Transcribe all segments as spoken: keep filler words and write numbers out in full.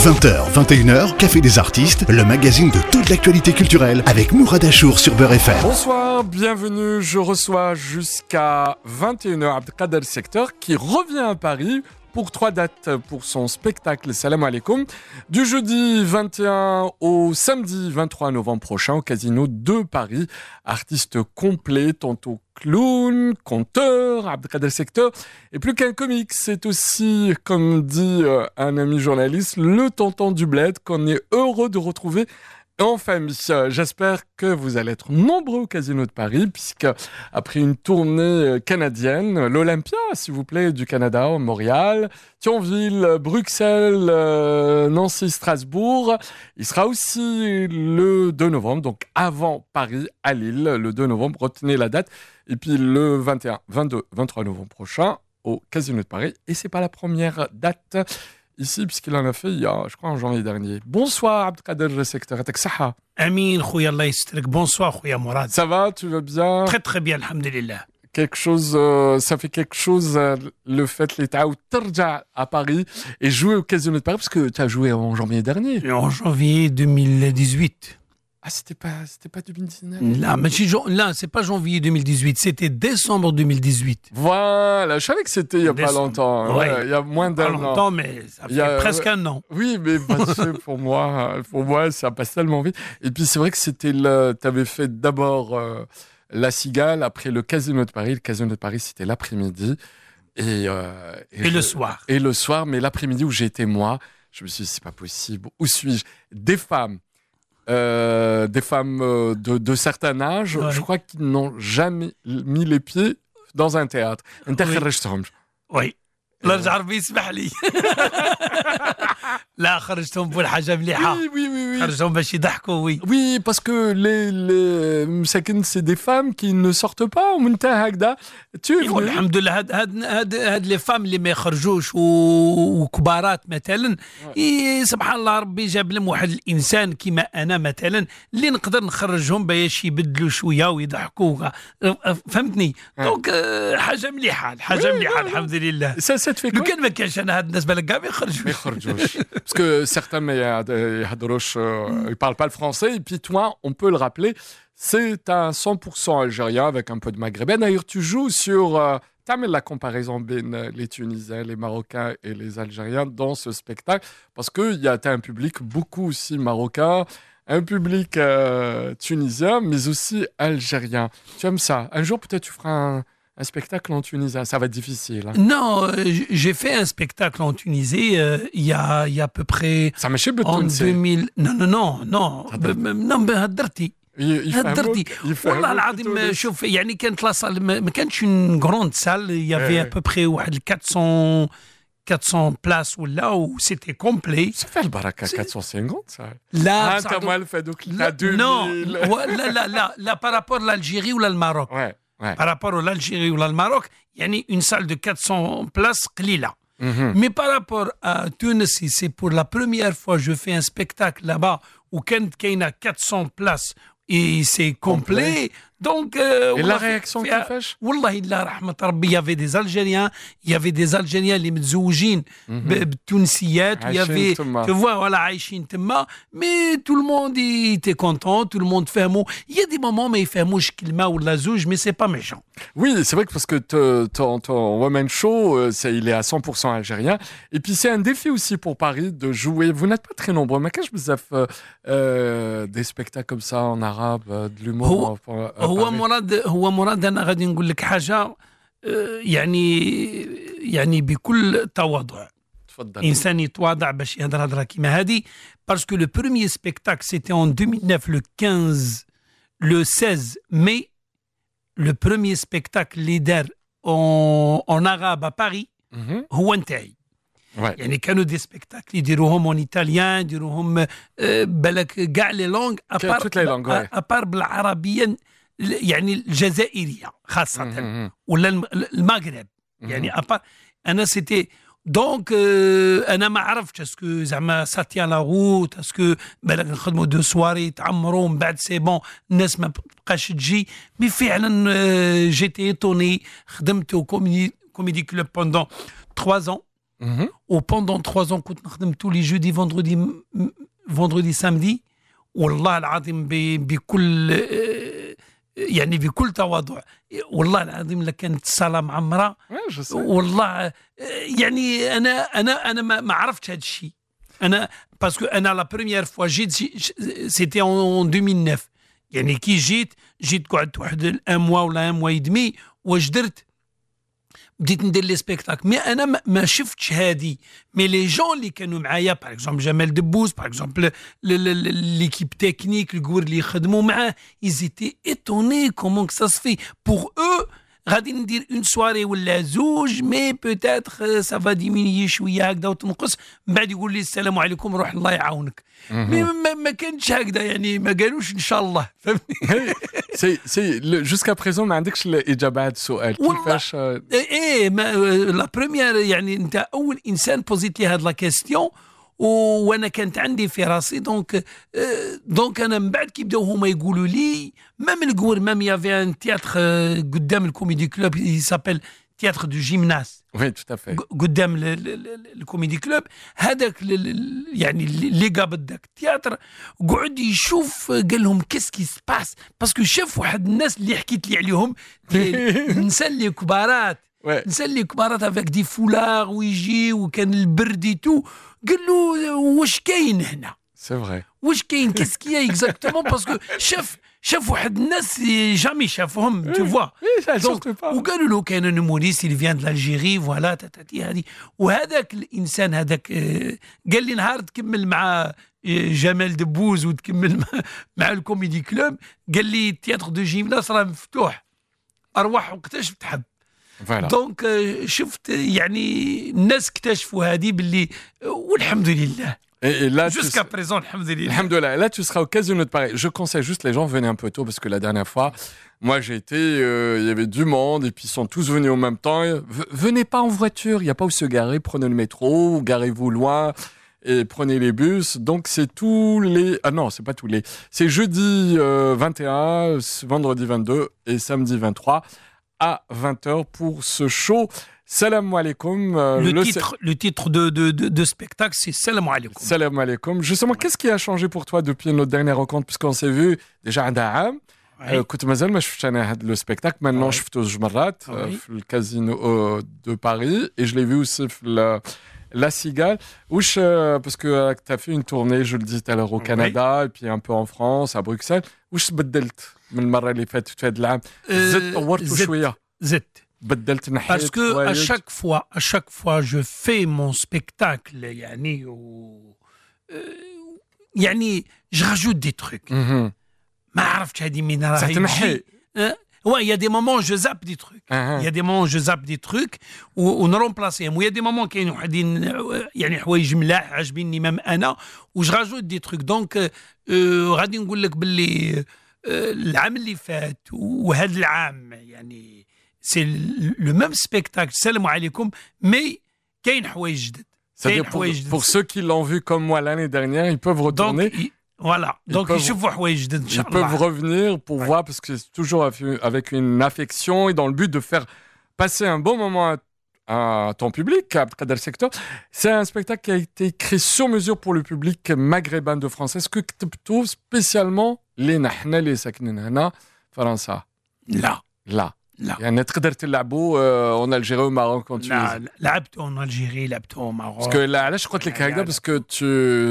vingt heures, vingt et une heures, Café des artistes, le magazine de toute l'actualité culturelle avec Mourad Achour sur Beurre F M. Bonsoir, bienvenue. Je reçois jusqu'à vingt et une heures Abdelkader Secteur qui revient à Paris pour trois dates pour son spectacle Salam Alaikum, du jeudi vingt et un au samedi vingt-trois novembre prochain au Casino de Paris. Artiste complet, tantôt clown, conteur, Abdelkader Secteur, et plus qu'un comique, c'est aussi, comme dit euh, un ami journaliste, le tonton du bled qu'on est heureux de retrouver en famille. J'espère que vous allez être nombreux au Casino de Paris, puisque après une tournée canadienne, l'Olympia, s'il vous plaît, du Canada, Montréal, Thionville, Bruxelles, euh, Nancy, Strasbourg, il sera aussi le deux novembre, donc avant Paris, à Lille, le deux novembre, retenez la date, et puis le vingt et un, vingt-deux, vingt-trois novembre prochain au Casino de Paris, et c'est pas la première date ici, puisqu'il en a fait, il y a, je crois, en janvier dernier. Bonsoir, Abdelkader Secteur. Amin, khouya Allah yistrik. Bonsoir, khouya Mourad. Ça va, tu vas bien? Très très bien, alhamdulillah. Quelque chose, euh, ça fait quelque chose, euh, le fait, l'État, ou tarja à Paris et jouer au Casino de Paris, parce que tu as joué en janvier dernier. En janvier deux mille dix-huit. Ah, c'était pas, c'était pas deux mille dix-neuf? Là, mais si, là, c'est pas janvier deux mille dix-huit, c'était décembre deux mille dix-huit. Voilà, je savais que c'était il y a Décembre. pas longtemps. Ouais. Ouais, il y a moins d'un Pas an. longtemps, mais ça fait Il y a- presque ouais. un an. Oui, mais parce que pour moi, pour moi, ça passe tellement vite. Et puis c'est vrai que c'était le, t'avais fait d'abord euh, la Cigale, après le Casino de Paris. Le Casino de Paris, c'était l'après-midi et, euh, Et je- le soir. Et le soir, mais l'après-midi où j'étais moi, je me suis dit c'est pas possible. Où suis-je? Des femmes, euh, des femmes euh, de, de certain âge, Ouais. je crois qu'ils n'ont jamais mis les pieds dans un théâtre. انت Oui. خرجتهم. Oui. الله يرجع ربي يسمح لي. لا خرجتهم بول حاجه مليحه. Oui, oui, oui, oui. خرجتهم باش يضحكوا وي. Oui, parce que les, les مساكن, c'est des femmes qui ne sortent pas ومنتهى هكذا. Tu es يقول venu. الحمد لله هاد هاد هاد هاد لي فام اللي ما يخرجوش و- وكبارات مثلا إيه سبحان الله ربي جاب لهم واحد الانسان كيما انا مثلا اللي نقدر نخرجهم باش يبدلوا شويه ويضحكوا فهمتني دونك آه، حاجه مليحه حاجه مليحه الحمد لله Ça, ça te fait لو quoi? كان ما كانش انا هاد الناس بالك كاع ما ما يخرجوش يخرجوش. Parce que certains mais يهضروش, euh, ils parlent pas le français, et puis toi, on peut le rappeler, c'est un cent pour cent algérien avec un peu de maghrébin. D'ailleurs, tu joues sur, euh, تعمل la comparaison entre les Tunisiens, les Marocains et les Algériens dans ce spectacle, parce que il y a t'as un public beaucoup aussi marocain, un public euh, tunisien, mais aussi algérien. Tu aimes ça? Un jour, peut-être, tu feras un, un spectacle en tunisien. Ça va être difficile. Hein. Non, euh, j- j'ai fait un spectacle en Tunisie euh, il y a il y a à peu près Ça ماشي en بالتونسي. deux mille non non non non هدرت. ب- ب- non هدرتي يفهموك هدرتي والله العظيم شوف يعني كانت لا صال ما ما كانتش اون غروند سال يافي إيه. à peu près واحد أربعمية أربعمية بلاس ولا و سيتي كومبلي Ça fait le baraka quatre cent cinquante, ça. لا Ah, بصح t'as دوك- mal fait, donc لا- t'as deux non mille. و- لا لا لا لا بارابور لالجيري ولا الماروك Ouais, ouais. بارابور لالجيري ولا الماروك يعني اون سال دو أربعمية بلاس قليله. Mhm. Mais par rapport à Tunis, c'est pour la première fois que je fais un spectacle là-bas où il y a quatre cents places et c'est complet. Donc, euh, Et la والله réaction في- que tu fais? والله إلا رحمة ربي, il y avait des Algériens, il y avait des Algériens اللي متزوجين ب- بالتونسيات, il y عايشين avait, تما. tu vois, voilà, عايشين تما, mais tout le monde il était content, tout le monde فهموا. Il y a des moments mais يفهموش كلمة ولا زوج, mais c'est pas méchant. Oui, c'est vrai que parce que te- ton, ton one-man show, euh, c'est, il est à cent pour cent algérien. Et puis, c'est un défi aussi pour Paris de jouer. Vous n'êtes pas très nombreux. Mais quand je vous ai euh, des spectacles comme ça en arabe, euh, de l'humour. هو- euh, à هو Paris. مراد هو مراد انا غادي نقول لك حاجه آه، يعني يعني بكل تواضع تفضل. انسان يتواضع باش يهضر هضره كيما هذه باسكو لو بروميير سبيكتاكل سيتي en deux mille neuf le quinze le seize mai le premier spectacle اللي دار en en arabe à Paris Mhm. هو نتاعي. Ouais. يعني كانوا دي سبيكتاكل يديروهم اون ايطاليان يديروهم آه، بالك كاع لي لونغ كاع toutes les langues, ouais. ابار بالعربيه يعني الجزائريه خاصه Mhm. ولا الم- المغرب يعني ابار انا سيتي دونك آه، انا ما عرفتش اسكو زعما ساتيا لا روت اسكو بالك نخدموا دو سواري تعمروا من بعد سي بون الناس ما بقاش تجي مي فعلا آه، جيتي ايتوني خدمت كوميدي كوميدي كلوب بوندون trois ans Mhm. Ou pendant trois ans كنت نخدم tous les jeudis vendredi م- vendredi samedi والله العظيم ب- بكل آه، يعني بكل تواضع والله العظيم لكانت الصلاة معمرة Ouais, je sais. والله آه، يعني انا انا انا ما ما عرفتش هذا الشيء انا باسكو انا لا بروميير فوا جيت سيتي اون ألفين وتسعة يعني كي جيت جيت قعدت واحد ان موا ولا ان موا يدمي واش درت بديت ندير لي سبيكتاكل مي انا ما- ما شفتش هادي مي لي جون اللي كانوا معايا باغ اكزومبل جمال دبوس باغ اكزومبل ليكيب تكنيك الكور اللي يخدموا معاه يزيتي ايتوني كومون سا سفي بور او غادي ندير اون سواري ولا زوج مي بوتيتر سافا ديميني شويه هكذا وتنقص من بعد يقول لي السلام عليكم روح الله يعاونك مي ما, ما كانش هكذا يعني ما قالوش ان شاء الله فهمتني سي سي le- jusqu'à présent ما عندكش الإجابة على السؤال والله. كيفاش آه، ايه ما لا بروميير يعني انت اول انسان بوزيت لي هاد لا كيستيون وانا كانت عندي في راسي دونك آه، دونك انا من بعد كي بداو هما يقولوا لي ميم الكور ميم يافي ان تياتر قدام الكوميدي كلوب يسابيل تياتر دو جيمناس Oui, tout à fait. قدام ال- ال- ال- الكوميدي كلوب هذاك ال- ال- يعني اللي قابل ذاك التياتر قعد يشوف قال لهم كيسكي سباس باسكو شاف واحد الناس اللي حكيت لي عليهم النساء اللي كبارات Ouais. النساء اللي كبارات افيك دي فولاغ ويجي وكان البرد تو قال له واش كاين هنا C'est vrai. واش كاين كيسكي اكزاكتومون باسكو شاف شاف واحد الناس جامي شافهم تو فوا Oui, ça دونك surtout pas. وقالوا له كاين ان موريس اللي فيان دالجيري فوالا تاتي هذه وهذاك الانسان هذاك آه، قال لي نهار تكمل مع آه، جمال دبوز وتكمل مع, مع الكوميدي كلوب قال لي التياتر دو جيمناس راه مفتوح ارواح وقتاش تحب Voilà. دونك آه، شفت يعني الناس اكتشفوا هذه باللي آه، والحمد لله Et, et là, tu جوسكا sais- بريزون الحمد لله Alhamdoulilah. Là, tu seras occasionneux de parler. Je conseille juste les gens, venez un peu tôt parce que la dernière fois, moi j'ai été, euh, il y avait du monde et puis ils sont tous venus en même temps. V- venez pas en voiture, il n'y a pas où se garer, prenez le métro, ou garez-vous loin et prenez les bus. Donc c'est tous les, ah non, c'est pas tous les, c'est jeudi euh, vingt et un, vendredi vingt-deux et samedi vingt-trois à vingt heures pour ce show. Salam alaikum. euh, le, le- titre, le titre de, de, de, de spectacle, c'est Salam alaikum. Salam alaikum. Justement, qu'est-ce qui a changé pour toi depuis notre dernière rencontre puisqu'on s'est vu déjà عندها عام Ouais. كنت مازال ما شفتش انا هذا لو سبيكتاكل maintenant Ouais. شفته زوج مرات Ouais. في الكازينو de Paris et je l'ai vu aussi في ال- La Cigale. Ouch, euh, parce que euh, tu as fait une tournée, je le disais tout à l'heure, au Oui. Canada, et puis un peu en France, à Bruxelles. Ouch, بدلت من المرة اللي فاتت في هذا العام. زدت طورت زدت. شوية. زدت. بدلت نحيت. Parce que à حوايج. chaque fois, à chaque fois, je fais mon spectacle, يعني و... euh, يعني je rajoute des trucs. مهم. ما عرفتش هذه من راهي تنحي. تجي. Hein? Ouais, il y a des moments je zappe des trucs. أها. Il y a des moments je zappe des trucs و- ونرومبلاسيهم ويا دي مومون كاين وحدين يعني حوايج ملاح عاجبيني مام انا وج راجوت دي تروك دونك آه، غادي نقول لك باللي آه، العام اللي فات وهذا العام يعني سي لو ميم سبيكتاكل السلام عليكم مي كاين حوايج جدد C'est-à-dire كاين pour, حوايج pour جدد ceux qui l'ont vu comme moi l'année dernière, ils peuvent retourner. دونك فوالا Ils دونك peuvent- يشوفوا حوايج جدد ان Ils شاء peuvent الله revenir pour Ouais. voir, parce que c'est toujours avec- avec une affection et dans le but de faire passer un bon moment à, à ton public, à Abdelkader Sector. C'est un spectacle qui a été écrit sur mesure pour le public maghrébin de France. Est-ce que tu spécialement les nahna, les saknin hana, France لا là لا يعني تقدر تلعبوا euh, en Algérie ou au Maroc quand tu es. لا لعبت اون الجيري لعبت اون ماروك Parce que là, علاش قلت لك لا، هكذا لا. باسكو tu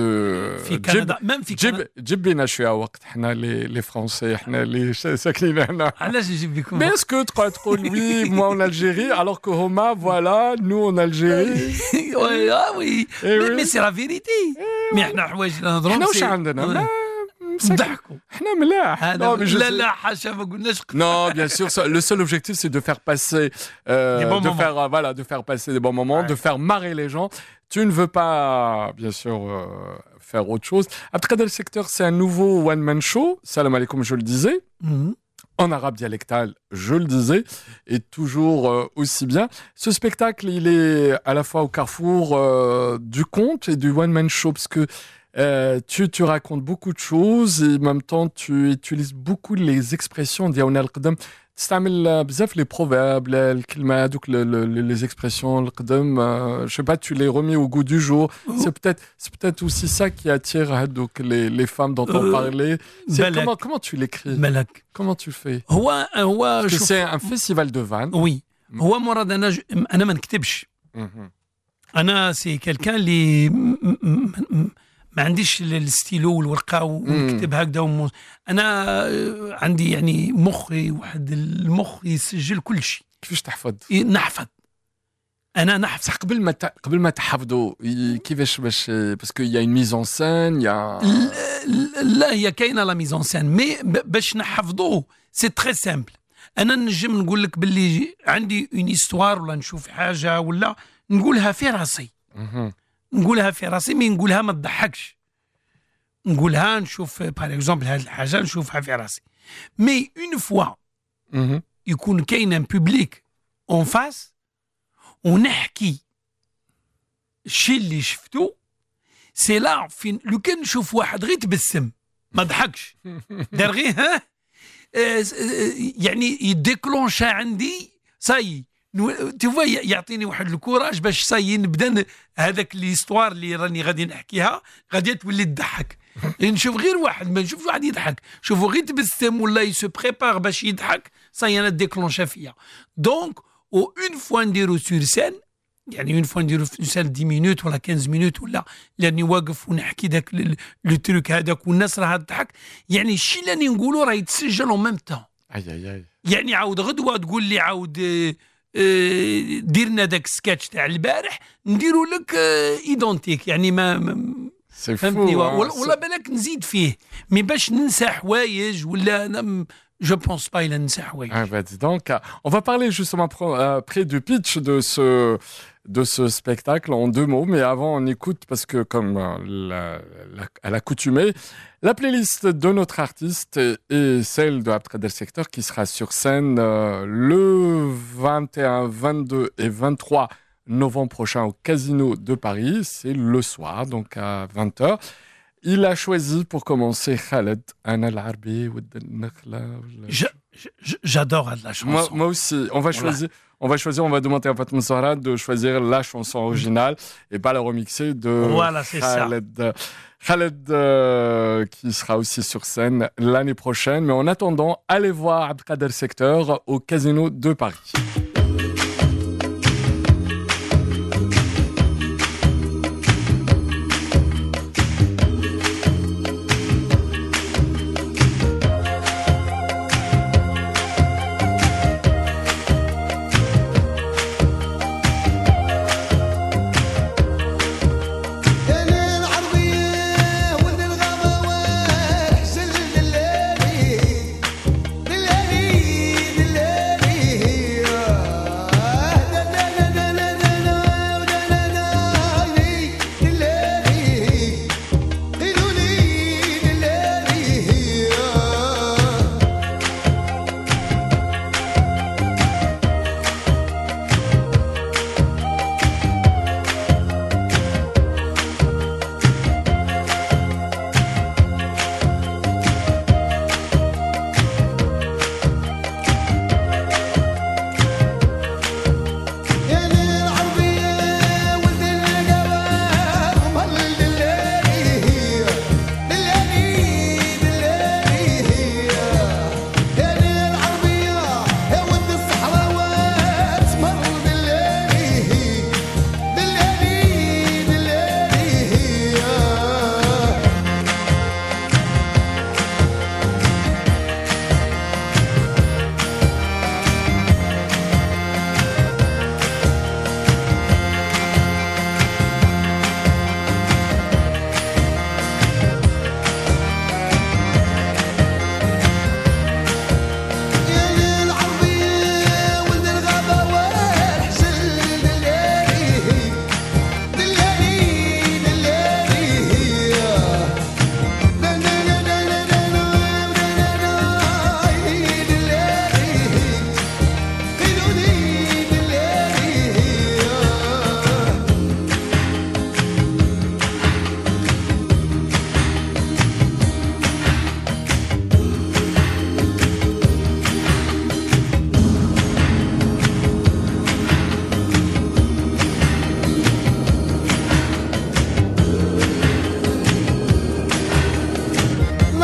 في جيب كندا ميم في كندا جيب جيب لنا شويه وقت حنا لي لي فرونسي حنا اللي ساكنين هنا. علاش نجيب لكم Mais est-ce que tu crois trop oui, moi en Algérie, alors que Homa, voilà, nous en Algérie. وي اه وي Eh مي oui. مي سي لا فيريتي مي احنا حوايج اللي نهضروا حنا واش عندنا؟ ما مساكن. نضحكوا حنا ملاح. هذا Non, mais je لا sais- لا حاشا ما قلناش Non, bien sûr, ça- le seul objectif c'est de faire passer, euh, Des bons de moments. faire, euh, voilà, de faire passer des bons moments, Ouais. de faire marrer les gens. Tu ne veux pas, bien sûr, euh, faire autre chose. Abdelkader Sector, c'est un nouveau one-man show. Salam alaikum, je le disais. Mhm. En arabe dialectal, je le disais, et toujours euh, aussi bien. Ce spectacle, il est à la fois au carrefour euh, du conte et du one-man show, parce que euh, tu, tu racontes beaucoup de choses et en même temps, tu utilises beaucoup les expressions d'Yaouna al-Qadam. تستعمل بزاف les proverbes, les الكلمات دوك les expressions القدم. Je sais pas, tu les remets au goût du jour. C'est peut-être, c'est peut-être aussi ça qui attire هادوك les les femmes dont on parlait. C'est comment comment tu l'écris? ملك. Comment tu fais? هو هو Parce que c'est un festival de vannes. وي هو مراد انا ج... انا ما نكتبش. انا سي كالكان اللي م... م... م... ما عنديش الستيلو والورقه ونكتب هكذا وم... انا عندي يعني مخي واحد المخ يسجل كل شيء. كيفاش تحفظ؟ نحفظ. انا نحفظ. صح قبل ما ت... قبل ما تحفظوا كيفاش باش باسكو يا اون ميز اون سين يا لا هي كاينه لا ميز اون سين مي باش نحفظوه سي تري سامبل. انا نجم نقول لك باللي عندي اون هيستوار ولا نشوف حاجه ولا نقولها في راسي. نقولها في راسي مي نقولها ما تضحكش. نقولها نشوف باغ اكزومبل هذه الحاجه نشوفها في راسي. مي اون فوا يكون كاين ان بوبليك اون فاس ونحكي الشيء اللي شفتو سي لا فين لو كان نشوف واحد غير تبسم ما ضحكش دار غير ها يعني يديكلونشا عندي صاي تفوا يعطيني واحد الكوراج باش صاي نبدا هذاك ليستوار اللي راني غادي نحكيها غادي تولي تضحك. نشوف غير واحد ما نشوفش واحد يضحك شوفوا غير تبسم ولا يسو بريبار باش يضحك صاي انا ديكلونشا فيا. دونك و اون فوا نديرو سور سين يعني اون فوا نديرو في سال عشرة مينوت ولا خمسة مينوت ولا لاني واقف ونحكي داك لو تروك هذاك والناس راها تضحك يعني الشيء اللي نقولوا راه يتسجل اون ميم طون. اي اي اي يعني عاود غدوه تقول لي عاود ديرنا داك السكتش تاع البارح نديروا لك ايدونتيك يعني ما, ما فهمتني ولا بالك نزيد فيه مي باش ننسى حوايج ولا انا je pense pas il a ننسى حوايج. Ah bah dis donc, on va parler justement après du pitch de ce de ce spectacle en deux mots, mais avant on écoute parce que comme la, la, à l'accoutumée, la playlist de notre artiste est celle de Abdelkader Secteur qui sera sur scène euh, le vingt et un, vingt-deux et vingt-trois novembre prochain au Casino de Paris. C'est le soir, donc à vingt heures. Il a choisi pour commencer Khaled, Ana al-Arbi ou Nakhla. J'adore la chanson. Moi, moi aussi. On va choisir, on va choisir, on va demander à Fatma Zahra de choisir la chanson originale et pas la remixer de voilà, c'est Khaled. Ça. Khaled euh, qui sera aussi sur scène l'année prochaine. Mais en attendant, allez voir Abdelkader Secteur au Casino de Paris. Yeah.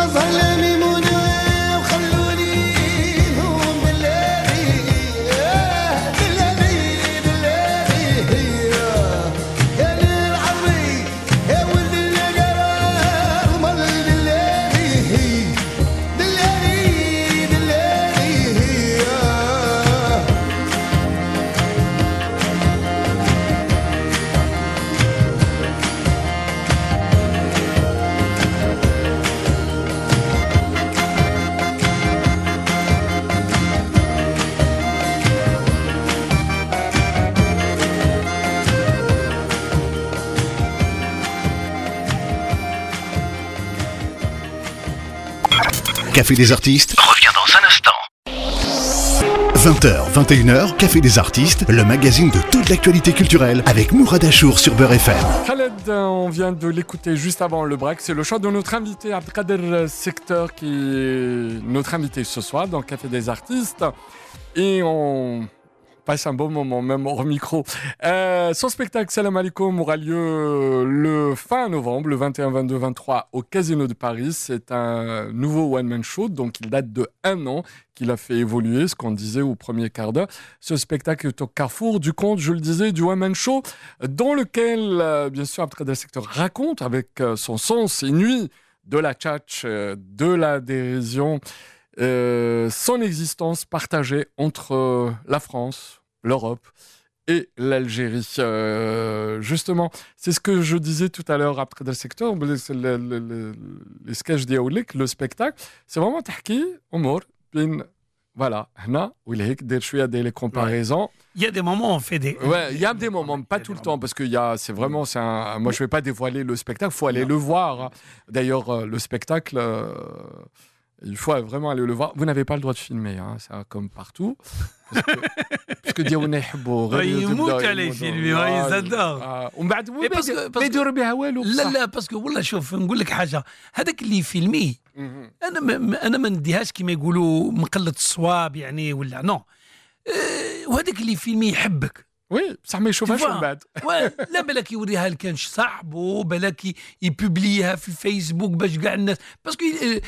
Café des artistes revient dans un instant. vingt heures, vingt et une heures, Café des artistes, le magazine de toute l'actualité culturelle avec Mourad Achour sur Beurre F M. Khaled, on vient de l'écouter juste avant le break. C'est le choix de notre invité Abdelkader Secteur qui est notre invité ce soir dans Café des artistes. Et on passe un bon moment, même hors micro. Euh, son spectacle Salam Alaikum aura lieu le fin novembre, le vingt et un, vingt-deux, vingt-trois au Casino de Paris. C'est un nouveau one-man show, donc il date de un an qu'il a fait évoluer, ce qu'on disait au premier quart d'heure. Ce spectacle est au carrefour du conte, je le disais, du one-man show, dans lequel, euh, bien sûr, Abdelkader Secteur raconte avec euh, son sens inouï de la tchatch, euh, de la dérision, Euh, son existence partagée entre euh, la France, l'Europe et l'Algérie. Euh, justement, c'est ce que je disais tout à l'heure après le secteur, le, le, le, les sketchs d'Yaoulik, le spectacle, c'est vraiment tahki, omor, bin, voilà, hna, ou il y a des comparaisons. Il y a des moments où on fait des... Ouais, il y a des moments, pas tout le temps, parce que y a, c'est vraiment, c'est un, moi je vais pas dévoiler le spectacle, faut aller non. le voir. Hein. D'ailleurs, euh, le spectacle... Euh, il faut vraiment aller le voir. Vous n'avez pas le droit de filmer, hein, ça comme partout. Parce que, parce que Diaouna يحبوا غير يموت عليه filmer, ils adorent. ومن بعد ما يديروا بها والو. لا لا باسكو والله شوف نقول لك حاجه، هذاك اللي يفيلميه انا ما انا ما نديهاش كما يقولوا مقلة الصواب يعني ولا نو. وهذاك اللي يفيلميه يحبك. وي بصح ما يشوفهاش من بعد. لا بالك يوريها لكانش صاحبه، بالك يبوبليها في الفيسبوك باش كاع الناس، باسكو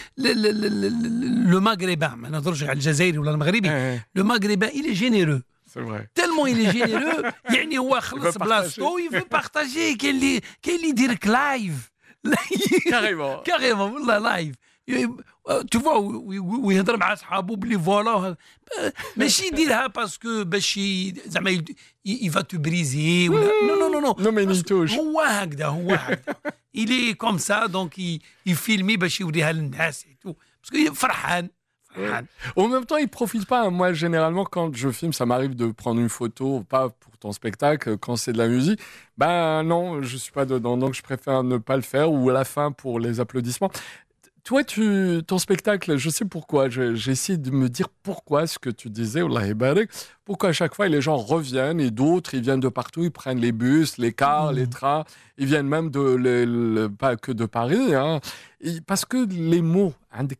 لو ماغريبان ما نهضرش على الجزائري ولا المغربي، لو ماغريبان il est généreux. C'est vrai. Tellement il est généreux يعني هو خلص بلاصتو يفو بارطاجي. كاين اللي كاين اللي يديرك لايف كاريمون كاريمون والله لايف. Tu vois, ويهضر مع صحابو بلي فوالا ماشي يديرها باسكو باش زعما يفا تو بريزي ولا نو نو نو نو ما ينيتوش. هو هكذا هو هكذا il est comme ça donc يفيلمي باش يوريها للناس باسكو فرحان. Ouais. En même temps, il profite pas. Moi, généralement, quand je filme, ça m'arrive de prendre une photo, pas pour ton spectacle, quand c'est de la musique. Ben non, je suis pas dedans, donc je préfère ne pas le faire ou à la fin pour les applaudissements. Toi, tu, ton spectacle, je sais pourquoi. Je, j'ai essayé de me dire pourquoi ce que tu disais, Wallahi Barak, pourquoi à chaque fois les gens reviennent et d'autres, ils viennent de partout, ils prennent les bus, les cars, mmh. les trains, ils viennent même de, le, le, pas que de Paris, hein. Et parce que les mots,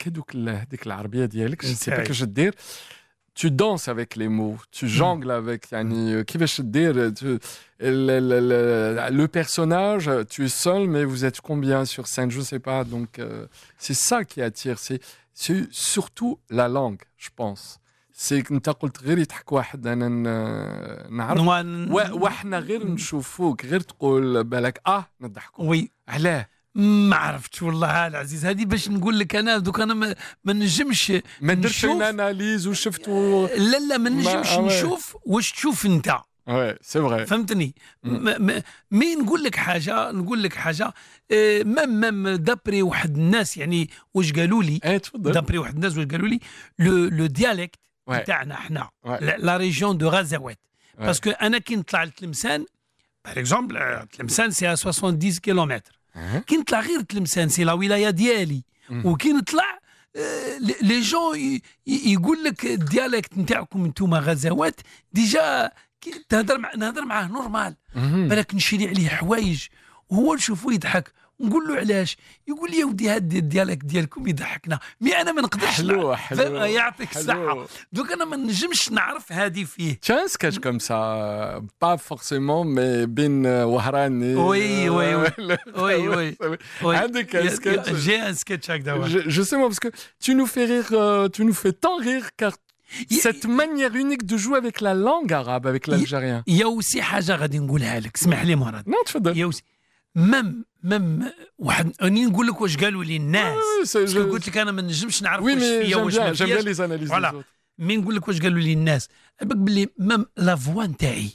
je sais pas que je dire. Tu danses avec les mots, tu jongles avec, yani, qui va je dire, tu, le, le, le, le personnage, tu es seul, mais vous êtes combien sur scène, je sais pas. Donc, euh, c'est ça qui attire, c'est, c'est surtout la langue, je pense. C'est que انت قلت غير يضحك واحد انا نعرف وحنا غير نشوفوك غير تقول بالك اه نضحكوا. وي علاه ما عرفتش والله العزيز هذه باش نقول لك انا دوك انا ما, ما نجمش ما نديرش اناليز وشفت و... لا لا ما نجمش ما... نشوف واش تشوف انت. وي سي فري فهمتني. مي نقول لك حاجه نقول لك حاجه مام مام دابري واحد الناس يعني واش قالوا لي ايه تفضل. دابري واحد الناس واش قالوا لي لو لو ديالكت تاعنا احنا لا ريجيون دو غازاوات باسكو انا كي نطلع لتلمسان باغ اكزومبل تلمسان سي سبعين كيلومتر كي نطلع غير تلمسان سي لا ولايه ديالي وكي نطلع لي جون يقول لك الديالكت نتاعكم انتوما غزوات ديجا تهضر مع نهضر معاه نورمال بالك نشري عليه حوايج وهو نشوفه يضحك نقول له علاش يقول لي يا ودي هاد الديالك ديالكم يضحكنا مي انا ما نقدرش حلو حلو يعطيك الصحه دوك انا ما نجمش نعرف هذه فيه Tiens, un sketch comme ça, pas forcément, mais bin Wahrani. Oui, oui, oui. Oui, oui. oui. عندك un sketch. J'ai un sketch هكذا. Je, je sais moi parce que tu nous fais rire, euh, tu nous fais tant rire car cette manière unique de jouer avec la langue arabe, avec l'algérien. Il y a aussi حاجه غادي نقولها لك اسمح لي مراد. Non, تفضل. Il y a aussi مم مم واحد اني نقول لك واش قالوا لي الناس باسكو قلت لك انا ما نجمش نعرف واش فيا واش ما فياش جيم لي اناليز فوالا مي نقول لك واش قالوا لي الناس بالك بلي مم لا فوا نتاعي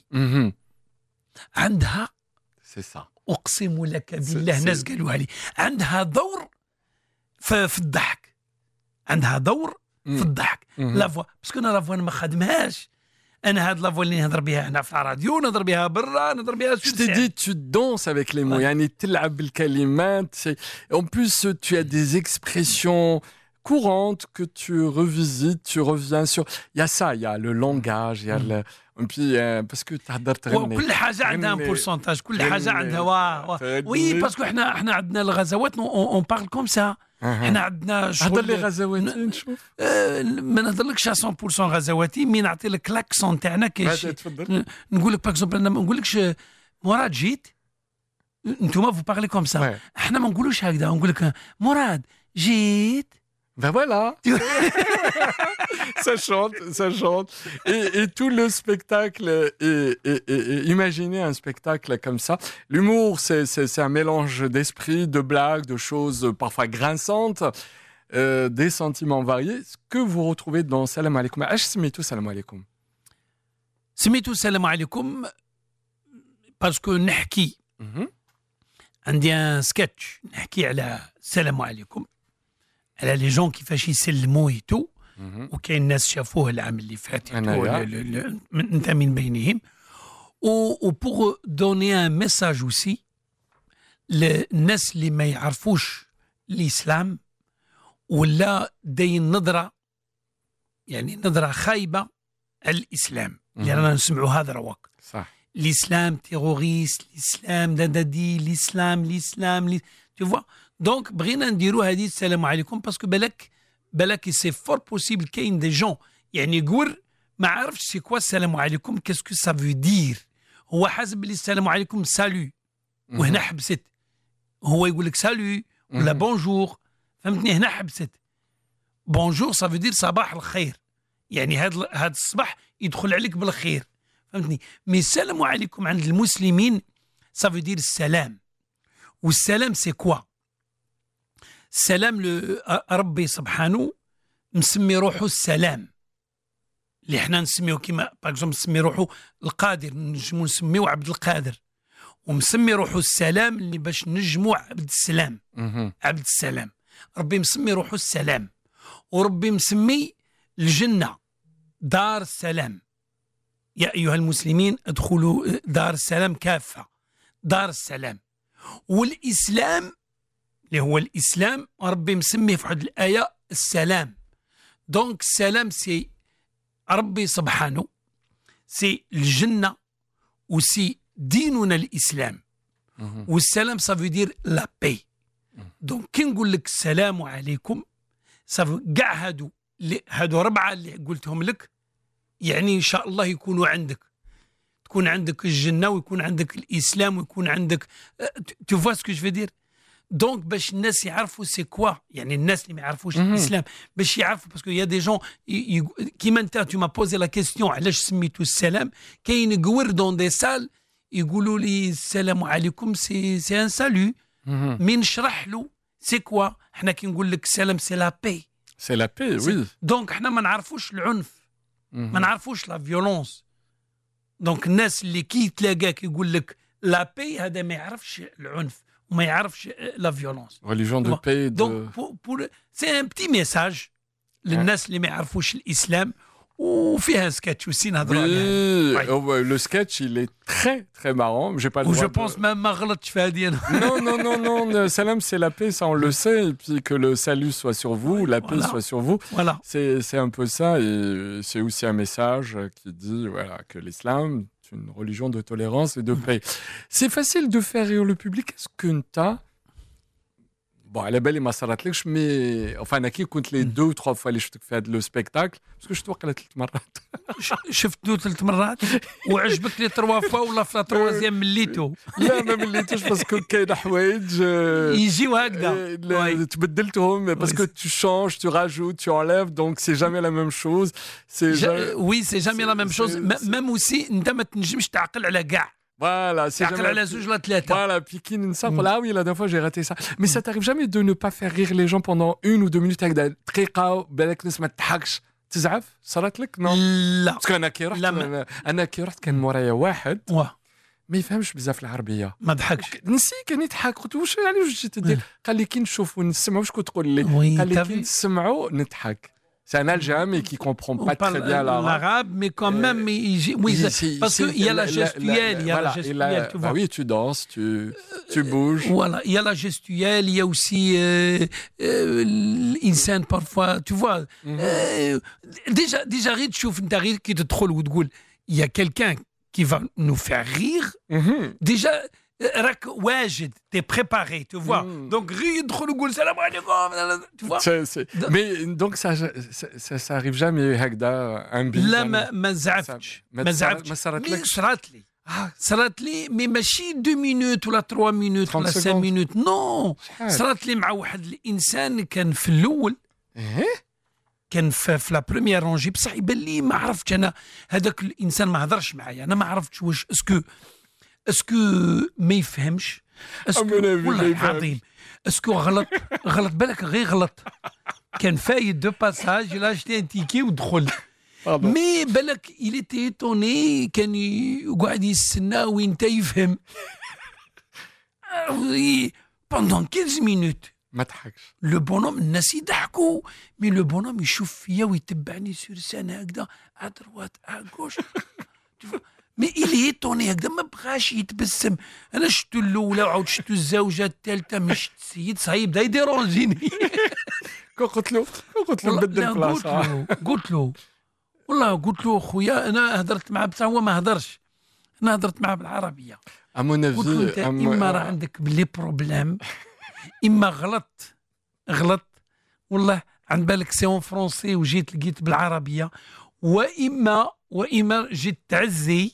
عندها سي سا اقسم لك بالله ناس قالوها لي عندها دور في, في الضحك عندها دور في الضحك لا فوا باسكو انا لا فوا ما خدمهاش انا هاد لافوا اللي نهضر بها هنا في الراديو نهضر بها برا نهضر بها Je t'ai dit tu danses avec les mots يعني تلعب بالكلمات en plus tu as des expressions courantes que tu revisites tu reviens sur il y a ça il y a le langage il y a le et puis parce que تهضر تغني كل حاجه عندها بورسونتاج كل حاجه عندها وا وي باسكو احنا احنا عندنا الغزوات اون بارل كوم سا احنا عندنا شغل هضر لي غزواتي نشوف ما نهضرلكش مية بالمية غزواتي مي نعطي لك لاكسون تاعنا كاين نقول لك باغ اكزومبل انا ما نقولكش مراد جيت انتوما فو بارلي كوم سا احنا ما نقولوش هكذا نقول لك مراد جيت Ben voilà, ça chante, ça chante. Et, et tout le spectacle, est, est, est, est, imaginez un spectacle comme ça. L'humour, c'est, c'est, c'est un mélange d'esprit, de blagues, de choses parfois grinçantes, euh, des sentiments variés. Ce que vous retrouvez dans Salam Alaikum. Ash smitou Salam Alaikum. Smitou Salam Alaikum parce que نحكي عندي un sketch نحكي على Salam Alaikum. على لي جون كيفاش يسلموا يتو وكاين ناس شافوه العام اللي فات انت من بينهم و بوغ دوني ان ميساج اوسي للناس اللي ما يعرفوش الاسلام ولا داين نظره يعني نظره خايبه على الاسلام اللي رانا نسمعوا هذا رواق صح الاسلام تيروريست الاسلام دادادي الاسلام الاسلام لي... tu vois دونك بغينا نديروا هذه السلام عليكم باسكو بالك بالك سي فور بوسيبل كاين دي جون يعني يقول ما عرفش سي كوا السلام عليكم كاسكو سا فو دير هو حاسب بلي السلام عليكم سالو وهنا حبست هو يقول لك سالو ولا بونجور فهمتني هنا حبست بونجور سا فو دير صباح الخير يعني هذا هذا الصباح يدخل عليك بالخير فهمتني مي السلام عليكم عند المسلمين سا فو دير السلام والسلام سي كوا السلام ربي سبحانه مسمي روحه السلام اللي احنا نسميه كيما باغ نسمي روحه القادر نجمو نسميو عبد القادر ومسمي روحه السلام اللي باش نجمو عبد السلام عبد السلام ربي مسمي روحه السلام وربي مسمي الجنة دار السلام يا أيها المسلمين ادخلوا دار السلام كافة دار السلام والإسلام اللي هو الإسلام ربي مسميه في واحد الآية السلام دونك السلام سي ربي سبحانه سي الجنة وسي ديننا الإسلام والسلام سافو دير لا بي دونك كي نقول لك السلام عليكم سافو كاع هادو هادو ربعة اللي قلتهم لك يعني إن شاء الله يكونوا عندك تكون عندك الجنة ويكون عندك الإسلام ويكون عندك تو فوا سكو جو دير دونك باش الناس يعرفوا سي كوا يعني الناس اللي ما يعرفوش الاسلام باش يعرفوا باسكو يا دي جون كيما انت تو ما بوزي لا كيستيون علاش سميتو السلام كاين كور دون دي سال يقولوا لي السلام عليكم سي سي ان سالو مي نشرح له سي كوا حنا كي نقول لك السلام سي لا بي سي لا بي وي دونك حنا ما نعرفوش العنف ما نعرفوش لا فيولونس دونك الناس اللي كي تلاقاك يقول لك لا بي هذا ما يعرفش العنف وما يعرفش لا فيولونس religion de paix دونك بور سي ان بتي ميساج للناس اللي ما يعرفوش الاسلام وفيها سكتش وسي نهضروا عليها لو سكتش il est très très marrant j'ai pas le droit je pense même ما غلطتش في هذه non non non non salam c'est la paix ça on le sait et puis que le salut soit sur vous la paix soit sur vous voilà c'est c'est un peu ça et c'est aussi un message qui dit voilà que l'islam une religion de tolérance et de paix. C'est facile de faire rire le public. Est-ce que t'as... Bon, على بالي ما صارتلكش مي enfin انا كي كنت لي دو تخوا فوا اللي شفتك في هذا لو سبيكتاكل باسكو شفت وقيلا ثلاث مرات شفتو ثلاث مرات وعجبك لي تروا فوا ولا في لا تروازيام مليتو؟ لا ما مليتوش باسكو كاين حوايج يجيو هكذا تبدلتهم باسكو tu changes tu rajoutes tu enlèves donc c'est jamais la même chose c'est jamais... oui c'est jamais la même chose même aussi انت ما تنجمش تعقل على كاع. Voilà, c'est jamais... Voilà, puis qui ne sait pas, ah oui, la dernière fois j'ai raté ça. Mais ça t'arrive jamais de ne pas faire rire les gens pendant une ou deux minutes avec des triqas, بالك ناس ما تضحكش تزعف؟ صارت لك؟ non. لا. parce que انا كي رحت انا كي رحت كان مورايا واحد ما يفهمش بزاف العربيه ما ضحكش نسي كان يضحك قلت واش يعني واش جيت تدير قال لي كي نشوفوا نسمعوا واش كنت تقول لي قال لي كي نسمعوا نضحك. C'est un Algérien, mais qui ne comprend pas très bien l'arabe. L'arabe, mais quand même, il, oui, il, parce qu'il y a la gestuelle, il y a voilà, la gestuelle, la, tu vois. Bah oui, tu danses, tu, tu bouges. Voilà, il y a la gestuelle, il y a aussi euh, euh, l'insane parfois, tu vois. Mm-hmm. Euh, déjà, déjà, qui te troll ou il y a quelqu'un qui va nous faire rire. Mm-hmm. Déjà, راك واجد t'es préparé tu vois mm. donc يدخل يقول سلام عليكم tu vois c'est, c'est... mais donc ça ça ça arrive jamais هكذا un بي لا ما ما زعفتش ما زعفتش ما صارتلكش صارت لي صارت لي مي ماشي دو مينوت ولا ثلاث مينوت ولا خمس مينوت نو صارت لي مع واحد الانسان كان في الاول كان في, في لا بروميير رونجي بصح يبان لي ما عرفتش انا هذاك الانسان ما هضرش معايا انا ما عرفتش واش اسكو اسكو ما يفهمش اسكو والله العظيم اسكو غلط غلط بالك غير غلط كان فايت دو باساج لا جتي ان تيكي ودخل مي بالك il était étonné كان يقعد يستنى وين تا يفهم pendant quinze minutes ما ضحكش لو بونوم الناس يضحكوا مي لو بونوم يشوف فيا ويتبعني سور سان هكذا ادروات اغوش مي إلي يطوني هكذا ما بغاش يتبسم انا شفتو الاولى وعاود شفتو الزوجه الثالثه ما شفت السيد صايب بدا يديرونجيني كون قلت له كون قلت له بدل البلاصه قلت له والله قلت له خويا انا هضرت معاه بصح هو ما هضرش انا هضرت معاه بالعربيه قلت له انت اما راه عندك بلي بروبليم اما غلط غلط والله عن بالك سي اون فرونسي وجيت لقيت بالعربيه واما واما جيت تعزي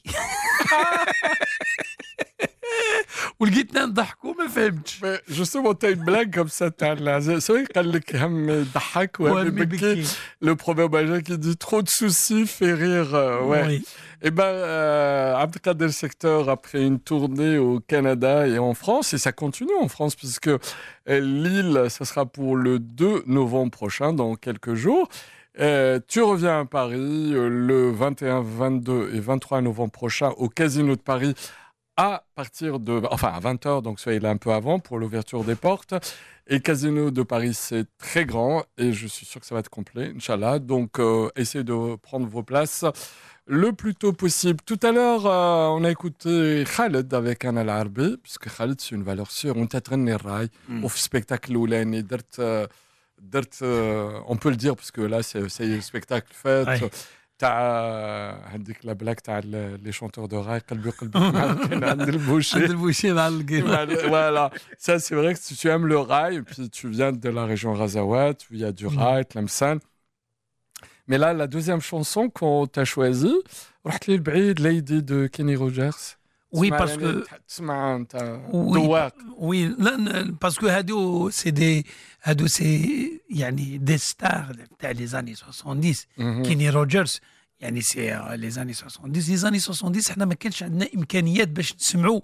ولقيتنا نضحكوا ما فهمتش جوستومون تاع بلاك كوم سا تاع العزاء سوي قال لك هم يضحك وهم يبكي لو بروفيرب algérien qui dit trop de soucis fait rire ouais oui. Et ben euh, Abdelkader Secteur après une tournée au Canada et en France et ça continue en France puisque euh, Lille ça sera pour le deux novembre prochain dans quelques jours. Euh, tu reviens à Paris euh, le vingt et un, vingt-deux et vingt-trois novembre prochain au Casino de Paris à partir de, enfin à vingt heures, donc soyez là un peu avant pour l'ouverture des portes. Et Casino de Paris, c'est très grand et je suis sûr que ça va être complet, Inch'Allah. Donc euh, essayez de prendre vos places le plus tôt possible. Tout à l'heure, euh, on a écouté Khaled avec un al-Arbi, puisque Khaled, c'est une valeur sûre. On t'a traîné le rail au spectacle Oulani, d'être... درت on peut le dire parce que là c'est c'est le spectacle fait تاع هذيك لا بلاك تاع لي شونتور دو راي قلبي قلبي كان عند البوشي عند البوشي مع القيمه voilà ça c'est vrai que si tu aimes le rail et puis tu viens de la région Razawat où il y a du rail Tlemcen mais là la deuxième chanson qu'on t'a choisie رحت لي بعيد Lady de Kenny Rogers. Oui, parce que. Oui, oui, parce que Hado, c'est des. Hado, c'est. Yani, des stars des années soixante-dix. Mm-hmm. Kenny Rogers, yani, c'est euh, les années soixante-dix. Les années soixante-dix, on n'a pas d'imkaniyat باش نسمعوا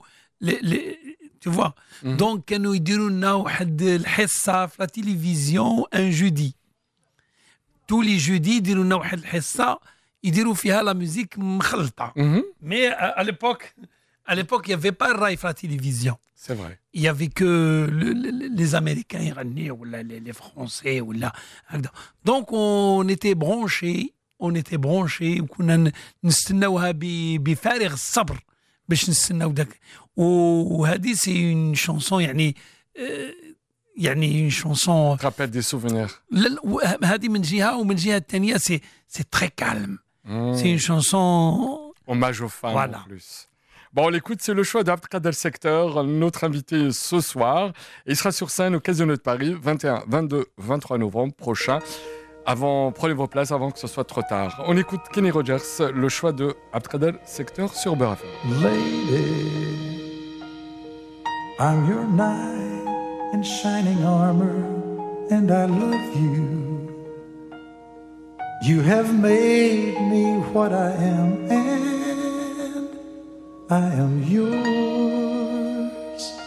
tu vois. Mm-hmm. Donc, كانوا يديروا لنا واحد الحصة في la télévision un jeudi. Tous les jeudis, يديروا لنا واحد الحصة يديروا فيها la musique مخلطة. Mm-hmm. Mais à, à l'époque. À l'époque, il n'y avait pas le rail à la télévision. C'est vrai. Il n'y avait que le, le, les Américains, Iraniens, ou là, les, les Français. Ou là. Donc, on était branchés. On était branchés. وكنا نستناوها بفارغ الصبر باش نستناو داك. وهذه c'est une chanson يعني يعني une chanson. Rappelle des souvenirs. هذه من جهة ومن جهة الثانية c'est c'est très calme. Mm. C'est une chanson Hommage aux femmes Voilà. en plus. Bon, on l'écoute, c'est le choix d'Abdelkader Secteur, notre invité ce soir. Et il sera sur scène au Casino de Paris, vingt et un, vingt-deux, vingt-trois novembre prochain. Avant, prenez vos places avant que ce soit trop tard. On écoute Kenny Rogers, le choix de Abdelkader Secteur sur Beurre F M. Lady, I'm your knight in shining armor, and I love you. You have made me what I am, and I am yours.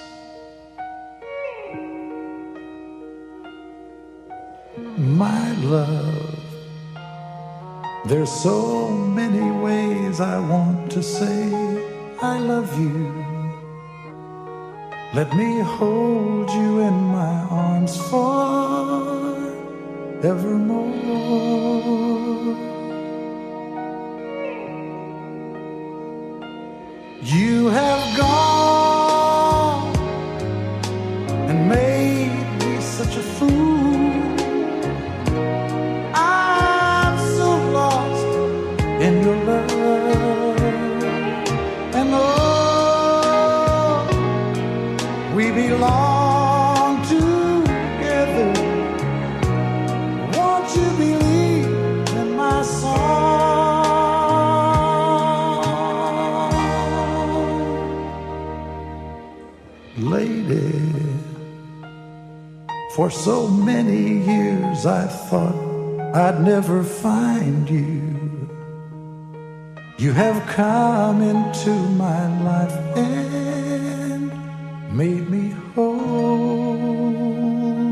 My love, there's so many ways I want to say I love you. Let me hold you in my arms forevermore. You have gone and made me such a fool. I'm so lost in your love, and oh, we belong together. Won't you believe in my song, lady? For so many years I thought I'd never find you. You have come into my life and made me whole.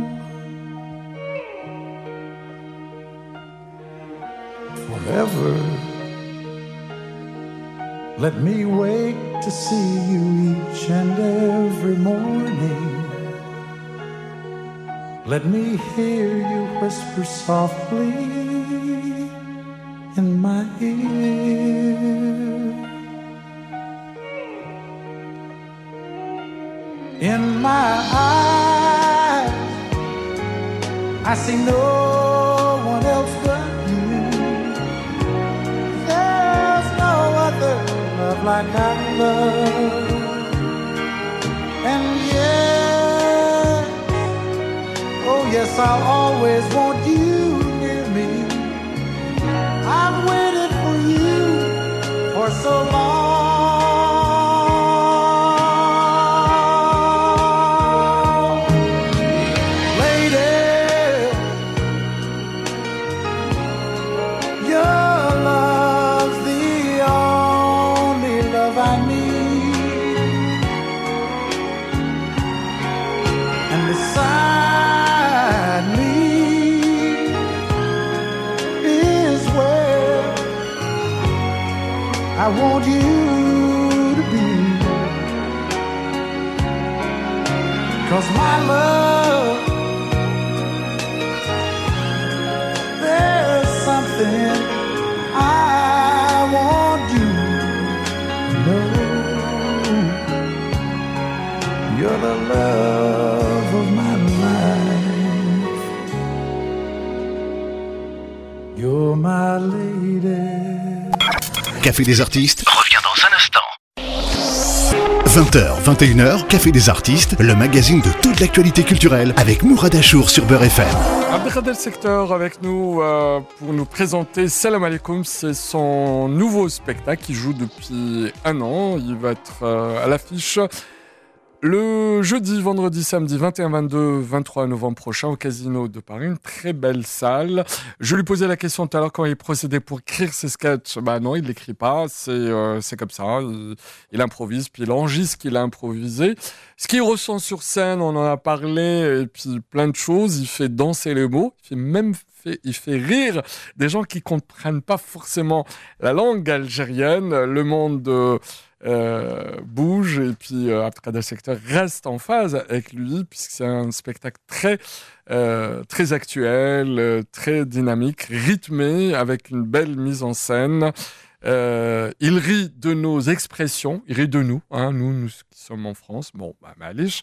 Forever, let me wake to see you each and every morning. Let me hear you whisper softly in my ear. In my eyes, I see no one else but you. There's no other love like I love. And yes, oh yes, I'll always want you near me. I've waited for you for so long. I want you to be, 'cause my love, there's something I want you to know. You're the love of my life. You're my lady. Café des artistes revient dans un instant. vingt heures, vingt et une heures, Café des artistes, le magazine de toute l'actualité culturelle avec Mourad Achour sur Beurre F M. Abdelkader Secteur avec nous euh, pour nous présenter Salam Alaikum. C'est son nouveau spectacle qui joue depuis un an. Il va être euh, à l'affiche le jeudi, vendredi, samedi vingt et un, vingt-deux, vingt-trois novembre prochain au Casino de Paris. Une très belle salle. Je lui posais la question tout à l'heure quand il procédait pour écrire ses sketchs. Bah non, il ne l'écrit pas. C'est, euh, c'est comme ça. Il, il improvise, puis il enregistre ce qu'il a improvisé. Ce qu'il ressent sur scène, on en a parlé, et puis plein de choses. Il fait danser les mots. Il fait même fait, il fait rire des gens qui comprennent pas forcément la langue algérienne. Le monde euh, Euh, bouge et puis euh, Abdelkader Secteur reste en phase avec lui puisque c'est un spectacle très euh, très actuel, euh, très dynamique, rythmé avec une belle mise en scène. Euh, il rit de nos expressions, il rit de nous, hein, nous, nous qui sommes en France. Bon, bah, Malish,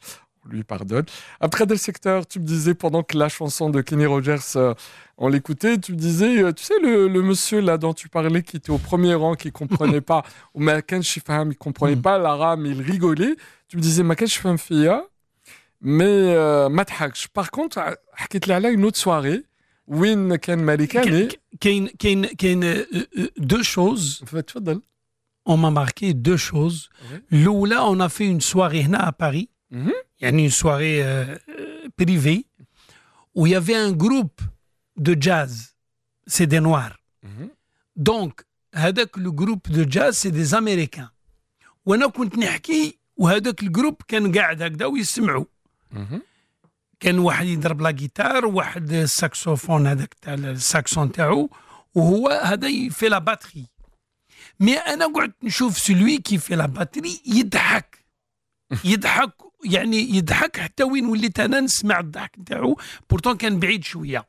on lui pardonne. Après le secteur, tu me disais, pendant que la chanson de Kenny Rogers, euh, on l'écoutait, tu me disais, euh, tu sais, le, le monsieur là dont tu parlais, qui était au premier rang, qui comprenait pas, ou Makan Shifam, il comprenait pas l'arabe, mais il rigolait. Tu me disais, Makan Shifam Fia, mais euh, Mathaksh. Par contre, حكيت لي على une autre soirée, وين كان ماريكاني. كاين كاين كاين deux choses. تفضل. On m'a marqué deux choses. Oui. Là, on a fait une soirée à Paris. Mm-hmm. Il y a une soirée euh, privée où il y avait un groupe de jazz. C'est des Noirs. Mm-hmm. Donc, هذاك le groupe de jazz, c'est des Américains. وأنا كنت نحكي وهذاك الجروب كان قاعد هكذا ويسمعوا. Mm-hmm. كان واحد يضرب لا جيتار وواحد الساكسوفون هذاك تاع الساكسون تاعو وهو هذا يفي لا باتري. مي انا قعدت نشوف سلوي كي في لا باتري يضحك يضحك يعني يضحك حتى وين وليت انا نسمع الضحك نتاعو بورتون كان بعيد شويه.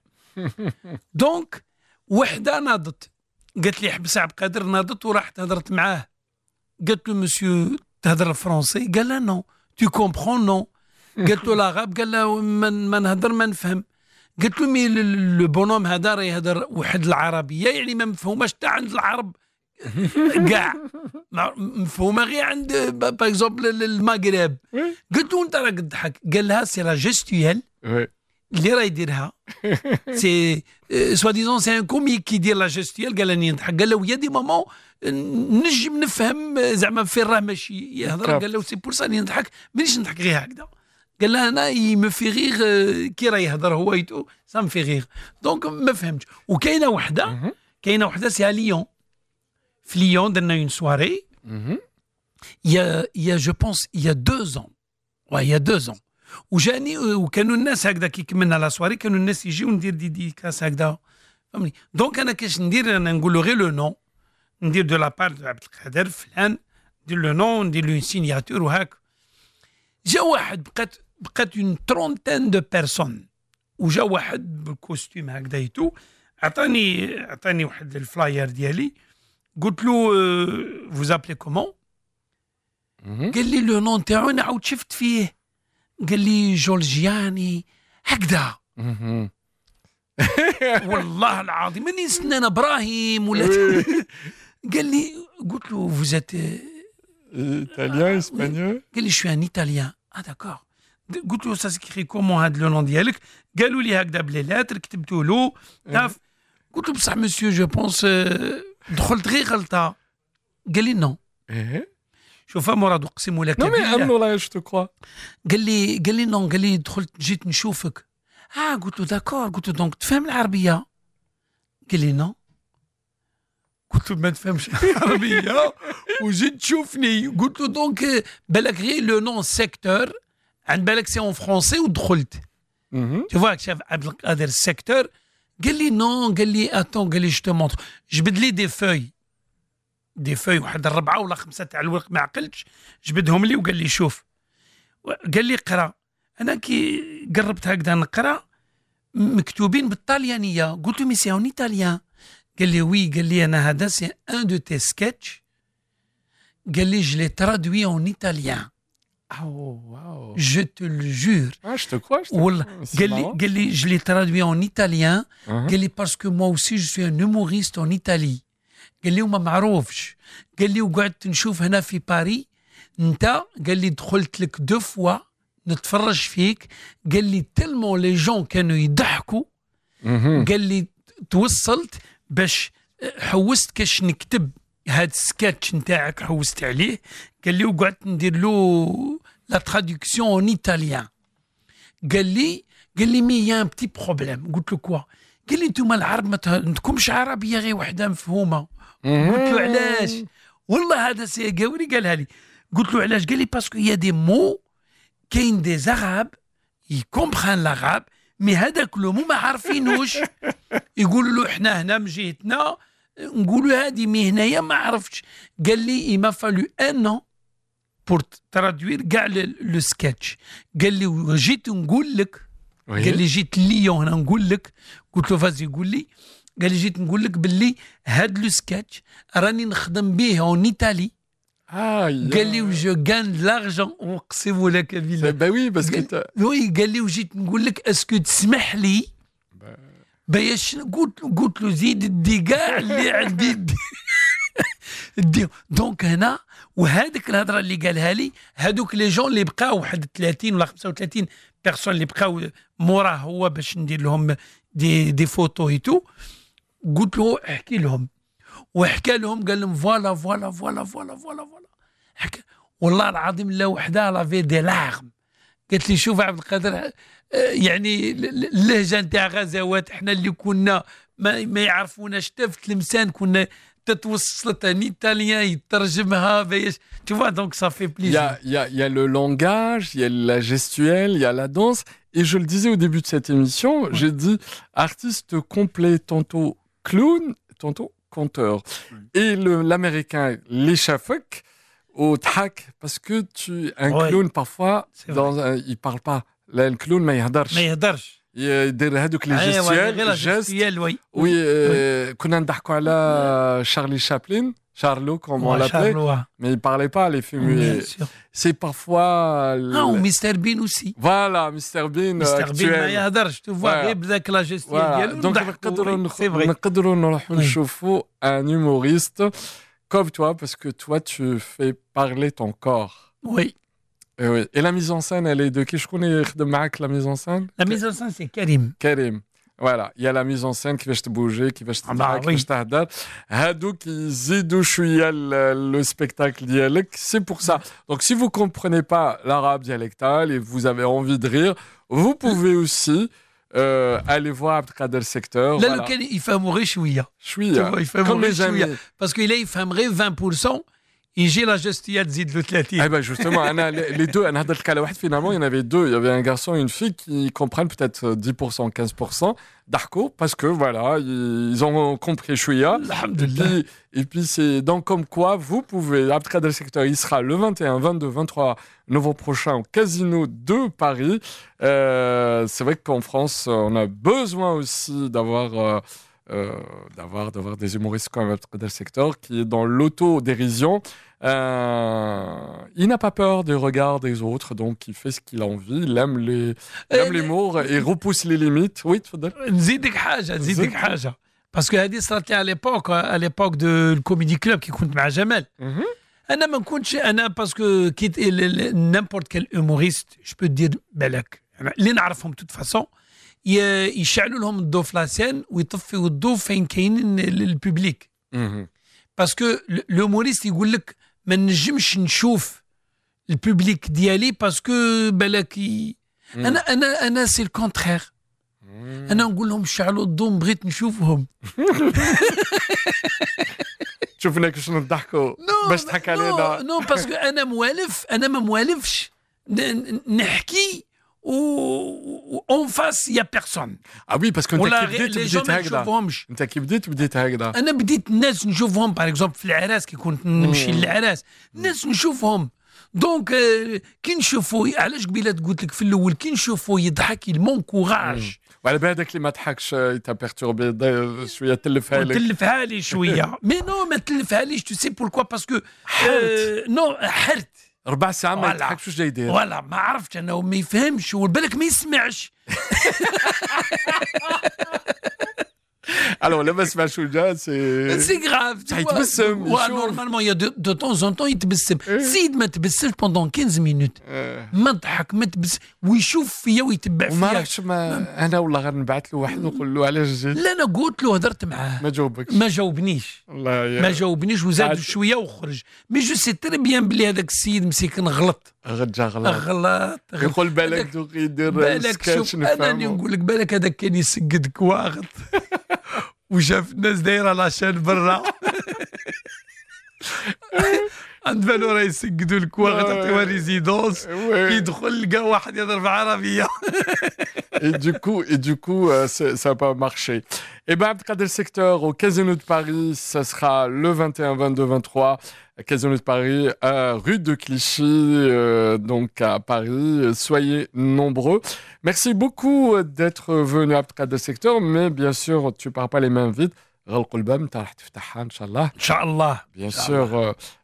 دونك وحده ناضت قالت لي حبس عبد القادر ناضت وراحت هضرت معاه قالت له مسيو تهضر فرونسي قال لا نو تو كومبرون نو قالت له لاغاب قال له ما نهضر ما نفهم قالت له مي لو بونوم هذا راه يهضر واحد العربيه يعني ما مفهوماش تاع عند العرب كاع مفهومه غير عند باغ اكزومبل المغرب. قلت له انت راك تضحك قال لها سي لا جيستويال اللي راه يديرها سي سوا ديزون سي ان كوميك كي يدير لا جيستويال قال لي نضحك قال له ويا دي مامون نجم نفهم زعما فين راه ماشي يهضر قال له سي بور سا نضحك مانيش نضحك غير هكذا قال لها انا يمي في غير كي راه يهضر هو يتو سا مفي غير دونك ما فهمتش. وكاينه وحده كاينه وحده سي ليون في ليون درنا اون سواري يا يا جو بونس يا deux ans ouais يا deux ans وجاني وكانوا الناس هكذا كي كملنا لا سواري كانوا الناس يجيو ندير دي دي كاس هكذا فهمني. دونك انا كاش ندير انا نقول له غير لو نون ندير دو لا بار دو عبد القادر فلان ندير لو نون ندير له سينياتور وهاك. جا واحد بقات بقات اون ترونتين دو بيرسون وجا واحد بالكوستيم هكذا يتو عطاني عطاني واحد الفلاير ديالي قلت له vous appelez comment قال لي لو نون تاعو انا عاود شفت فيه قال لي جورجياني هكذا والله العظيم ماني نسنى انا ابراهيم ولا قال لي قلت له vous êtes italien espagnol قال لي je suis un italien ah d'accord قلت له ça s'écrit comment هذا لو نون ديالك قالوا لي هكذا بلي لاتر كتبتوا له قلت له بصح مسيو جو بونس دخلت غير غلطه قال لي نو ايه شوف مراد اقسم لك نو مي امن والله جو تكوا قال لي قال لي نو قال لي دخلت جيت نشوفك اه قلت له داكور قلت له دونك تفهم العربيه قال لي نو قلت له ما تفهمش العربيه وجيت تشوفني قلت له دونك بالك غير لو نون سيكتور عند بالك سي اون فرونسي ودخلت tu vois شاف عبد القادر السيكتور قال لي نو قال لي اتون قال لي جو تو مونتر جبد لي دي فوي دي فوي واحد الربعه ولا خمسه تاع الورق ما عقلتش جبدهم لي وقال لي شوف قال لي قرا انا كي قربت هكذا نقرا مكتوبين بالطليانيه قلت له مي سي اون ايطاليان قال لي وي قال لي انا هذا سي ان دو تي سكتش قال لي جو لي ترادوي اون ايطاليان Oh, wow. Je te le jure. Ah, je te crois, je te crois. قال لي je l'ai traduit en italien. قال لي parce que moi aussi je suis un humoriste en Italie. قال لي وما معروفش. قال لي وقعدت نشوف هنا في باري انت قال لي دخلت لك دو فوا نتفرج فيك قال لي تلمون لي جون كانوا يضحكوا قال لي توصلت باش حوست كاش نكتب هاد السكتش نتاعك حوست عليه قال لي وقعدت ندير له لا تراديكسيون اون ايطاليان قال لي قال لي مي يا ان بتي بروبليم قلت له كوا قال لي انتم العرب ما عندكمش عربيه غير وحده مفهومه قلت له علاش والله هذا سي قاوري قالها لي قلت له علاش قال لي باسكو يا دي مو كاين دي زغاب يكومبران لاغاب مي هذاك لو مو ما عارفينوش يقولوا له احنا هنا من جهتنا نقولوا هذه مي هنايا ما عرفتش قال لي ما فالو ان ان بور ترادوير كاع لو سكتش قال لي جيت نقول لك قال لي جيت ليون هنا نقول لك قلت له فازي قول لي قال لي جيت نقول لك باللي هاد لو سكتش راني نخدم به اون ايطالي Ah, il y a- قال لي وجو gagne de l'argent اقسم لك بالله. Ben oui, parce que قال- t'as- وي قال لي وجيت نقول لك اسكو تسمح لي باش قلت قلت له زيد دي كاع اللي عندي دي- دي دونك هنا وهذيك الهضره اللي قالها لي هذوك لي جون اللي بقاو واحد ثلاثين ولا خمسة وثلاثين بيرسون اللي بقاو موراه هو باش ندير لهم دي دي فوتو ايتو قلت له احكي لهم وحكى لهم قال لهم فوالا فوالا فوالا فوالا فوالا فوالا حكى والله العظيم لا وحده لافي دي لاغم قالت لي شوف عبد القادر آه، يعني ال- ال- اللهجه نتاع غزوات احنا اللي كنا ما, ما يعرفوناش حتى في تلمسان كنا تتوصلت ان ايطاليان يترجمها باش tu vois donc ça fait Il y plaisir. a, il y, a, il y a le langage, il y a la gestuelle, il y a la danse. Et je le disais au début de cette émission, j'ai dit artiste complet, tantôt clown, tantôt conteur. Et le- l'américain, l'échafek, au trak, parce que tu, un Ouais. clown, parfois, C'est dans un, il parle pas. Là, le clown, mais il ما يهدرش. يدير هذوك لي أيوة، غير جيستيال لا جيست gestuelle, oui. وي آه، كنا نضحكوا على شارلي شابلين Charlot comme on Ouais, l'appelait Charlot, mais il parlait pas les films bien Et sûr. c'est parfois le- Ah, ou mister Bean aussi. voilà mister Bean mister Bean ما actuel يهدرش tu vois Ouais. غير بذاك لا جيستيال voilà ديالو donc نضحكوا. نقدروا Oui, نخ- c'est vrai. نقدروا نروحوا Oui. نشوفوا un humoriste comme toi parce que toi tu fais parler ton corps. Oui. Et oui et la mise en scène elle est de qui شكون يخدم معاك la mise en scène La mise en scène c'est Karim. كريم voilà il y a la mise en scène كيفاش تبوجي كيفاش Ah bah تضحك oui. كيفاش تهدر هادوك يزيدوا شويه ال- le spectacle ديالك c'est pour ça donc si vous comprenez pas l'arabe dialectal et vous avez envie de rire vous pouvez aussi euh, aller voir Abdelkader Secteur لا voilà. لو كان يفهموا غير شويه شويه Tu vois, يفهموا comme غير les شويه amis باسكو الا يفهم غير عشرين بالمئة يجي لا جستيه تزيد له Eh ثلاثين. ben justement, Anna, les les deux, Anna Delkala Wahed, finalement, il y en avait deux. Il y avait un garçon et une fille qui comprennent peut-être dix pour cent, quinze pour cent d'Arco, parce que voilà, ils ont compris Chouïa. Et Alhamdulillah. puis, et puis c'est donc comme quoi vous pouvez, Abdelkader Secteur, il sera le vingt et un, vingt-deux, vingt-trois novembre prochain au Casino de Paris. Euh, c'est vrai qu'en France, on a besoin aussi d'avoir. Euh, euh, d'avoir, d'avoir des humoristes comme Abdelkader Secteur qui est dans l'autodérision. Euh, il n'a pas peur des regards des autres, donc il fait ce qu'il a envie. Il aime les, il aime Euh, l'humour et repousse les limites. Oui, تفضل. نزيدك حاجه نزيدك زيد. حاجه باسكو هذه صارت لي على ليبوك على ليبوك دو الكوميدي كلوب كي كنت مع جمال. Mhm. انا ما نكونش انا باسكو كيت نيمبورت كال هوموريست جو بو دير بالك أنا اللي نعرفهم توت فاسون يشعلوا لهم الضوء في لاسين ويطفيوا الضوء فين كاين البوبليك Mhm. باسكو الهوموريست يقول لك ما نجمش نشوف البوبليك ديالي باسكو بالك ي- انا انا انا سي الكونترير انا نقول لهم شعلوا الضوء بغيت نشوفهم. شوفنا كيفاش نضحكوا باش تضحك علينا. نو باسكو انا موالف انا ما موالفش ن- ن- نحكي و اون فاس يا بيرسون Ah oui, parce que ولا انت كي غير بديت لي جون بديت ما هكذا. نشوفهمش. انت كي بديت بديت هكذا. انا بديت الناس نشوفهم باغ اكزومبل في العراس كي كنت نمشي مم. للعراس الناس نشوفهم دونك آه، كي نشوفوا علاش قبيله قلت لك في الاول كي نشوفوا يضحك المون كوراج وعلى بالك اللي ما ضحكش يتا بيرتوربي شويه تلفها لك. تلفها لي شويه مي نو ما تلفها ليش تو سي بوركوا باسكو حرت. نو حرت ربع ساعه ما فوالا. يضحكش واش جاي يدير. ولا ما عرفتش انا وما يفهمش والبالك ما يسمعش. الو لا ما سمعش وجا سي سي غراف يتبسم، يشوف. نورمالمون يا دو طون زون طون يتبسم سيد ما تبسمش بوندون خمسة مينوت آه. ما ضحك ما تبسم ويشوف فيا ويتبع وما فيا. عرفتش ما انا والله غير نبعث له واحد نقول له علاش جيت لا انا قلت له هضرت معاه ما جاوبكش. ما جاوبنيش والله يا ما جاوبنيش وزاد عاد- شويه وخرج مي جو سي تري بيان بلي هذاك السيد مسكين غلط غجا غلط. غلط يقول بالك هذاك- دوك يدير بالك سكاتش شوف انا اللي نفهمو. نقول لك بالك هذاك كان يسقد كواغط وشاف الناس دايره لاشان برا عند بالو راه يسقدوا الكواغط يعطيوها ريزيدونس Ouais. يدخل لقى واحد يضرب عربيه. Et du coup, et du coup euh, c'est- ça n'a pas marché. Et ben, Abdelkader Secteur au Casino de Paris, ça sera le vingt et un, vingt-deux, vingt-trois. Casino de Paris, à rue de Clichy, euh, donc à Paris. Soyez nombreux. Merci beaucoup d'être venu à Abdelkader Secteur, mais bien sûr, tu pars pas les mains vides. غلقوا الباب نتا راح تفتحها ان شاء الله. ان شاء الله Bien sûr, euh,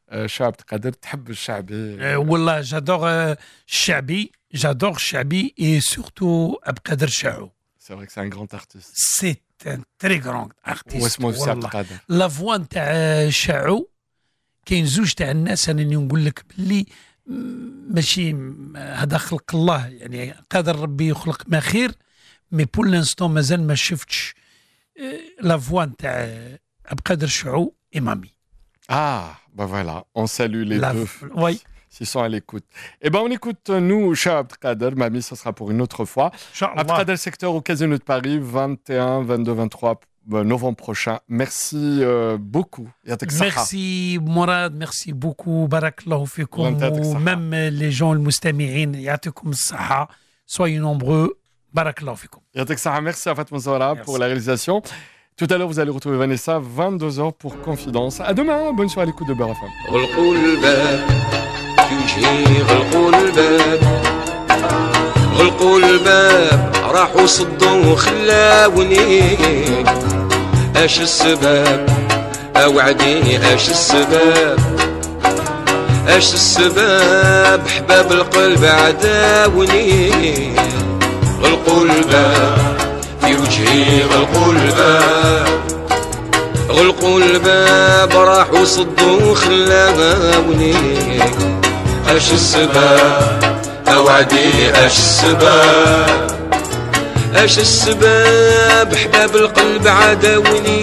شو عبد القادر تحب الشعبي؟ والله جادور الشعبي جادور الشعبي et surtout عبد القادر شاعو. C'est vrai que c'est un grand artiste. C'est un très grand artiste. واسمه في عبد القادر. لا فوا نتاع شاعو كاين زوج تاع الناس انا اللي نقول لك باللي ماشي هذا خلق الله يعني قادر ربي يخلق ما خير مي بور لانستون مازال ما شفتش لا فوا نتاع عبد القادر شاعو امامي. Ah, bah voilà, on salue les La... deux. Oui. S'ils sont à l'écoute. Eh ben, on écoute, nous, Cheikh Abdelkader. Mamie, ce sera pour une autre fois. Abdelkader Secteur au Casino de Paris, vingt et un, vingt-deux, vingt-trois novembre prochain. Merci euh, beaucoup. Merci Mourad, merci beaucoup. Barakallahu fikum. Même les gens, le moustami'in, ya'atikum saha. Soyez nombreux. Barakallahu fikum. Yatek saha, merci à Fatma Zahra pour la réalisation. Tout à l'heure, vous allez retrouver Vanessa, vingt-deux heures pour Confidence. À demain, bonne soirée à l'écoute de Beurre F M. غلقوا الباب في وجهي غلقوا الباب غلقوا الباب راحوا صدوا وخلاوني اش السبب اوعدي اش السبب اش السبب حباب القلب عداوني غلقوا الباب في وجهي غلقوا الباب غلقوا الباب راحوا صدوا خلاوني اش السبب اوعدي اش السبب اش السبب حباب القلب عداوني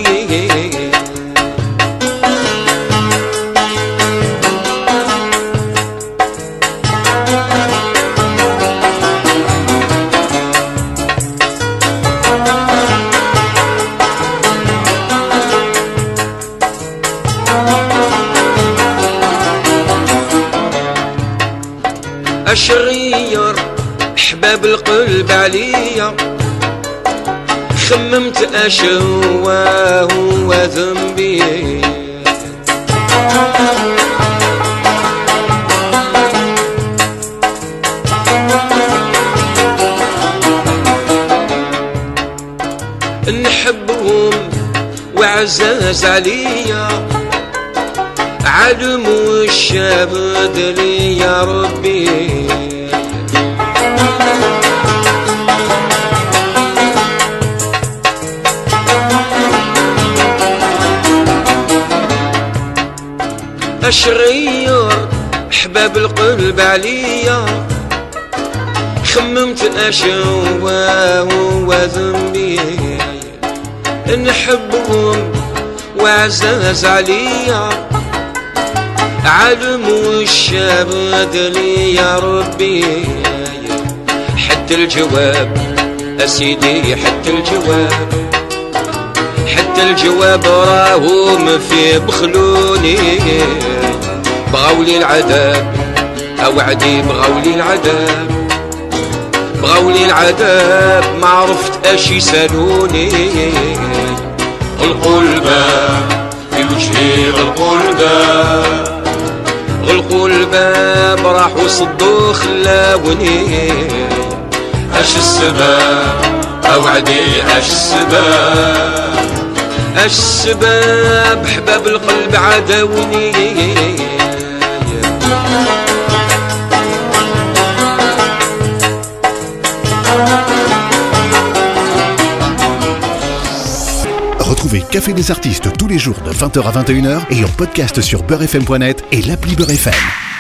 أشغير حباب القلب عليا خممت أشواه هو ذنبي نحبهم وعزاز عليا علم والشابد لي يا ربي أشغير حباب القلب عليا خممت أشواه وذنبي نحبهم وعزاز عليا علم والشابد لي يا ربي حتى الجواب أسيدي حتى الجواب حتى الجواب راهم في بخلوني بغولي العذاب أوعدي بغولي العذاب بغولي العذاب ما عرفت اش يسالوني غلقوا الباب في وجهي غلقوا الباب غلقوا الباب راحوا صدوا خلاوني اش السبب اوعدي اش السبب اش السبب حباب القلب عداوني Retrouvez Café des Artistes tous les jours de vingt heures à vingt et une heures et en podcast sur beurre f m point net et l'appli Beurre F M.